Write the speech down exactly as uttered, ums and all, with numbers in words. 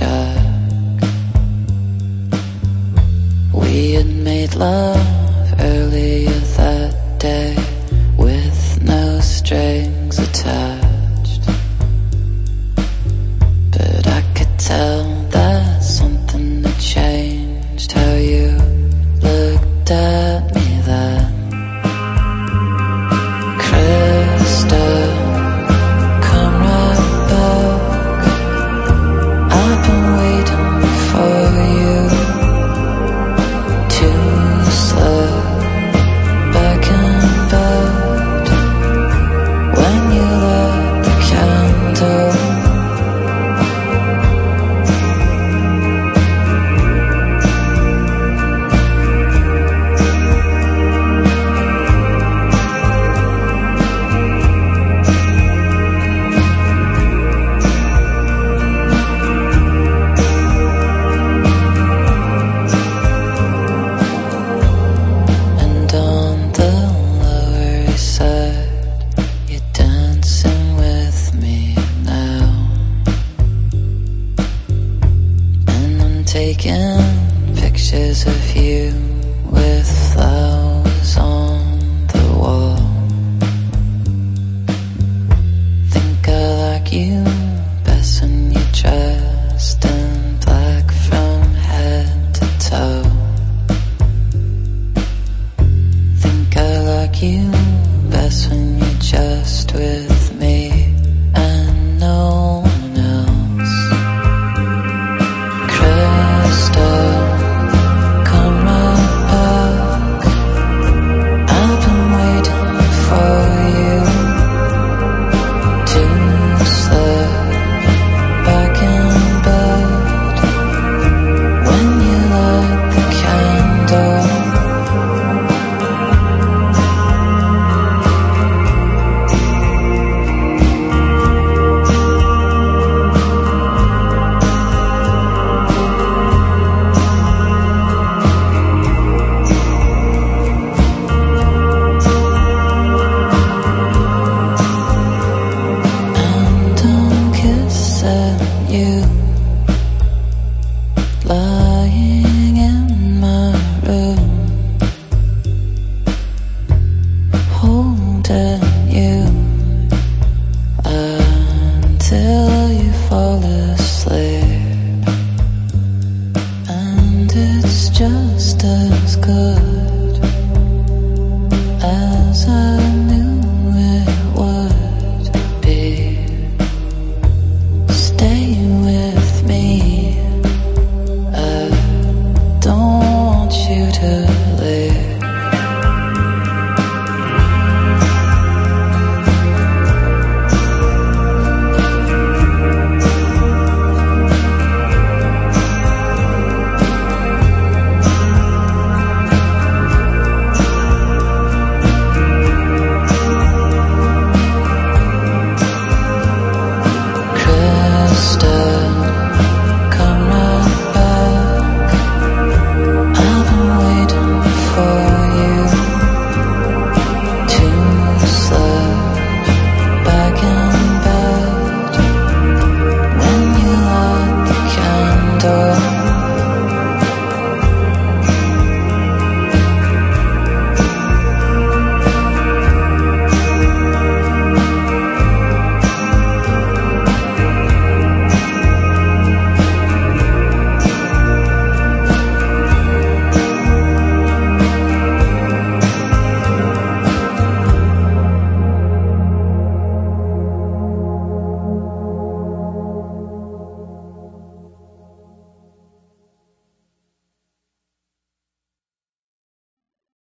shack. We had made love earlier that day with no strings attached, but I could tell that something had changed. How you looked at me then, Krista, come right back. I've been waiting for you to slip back in bed when you lit the candle. And on the Lower East Side, you're dancing with me now, and I'm taking pictures of you with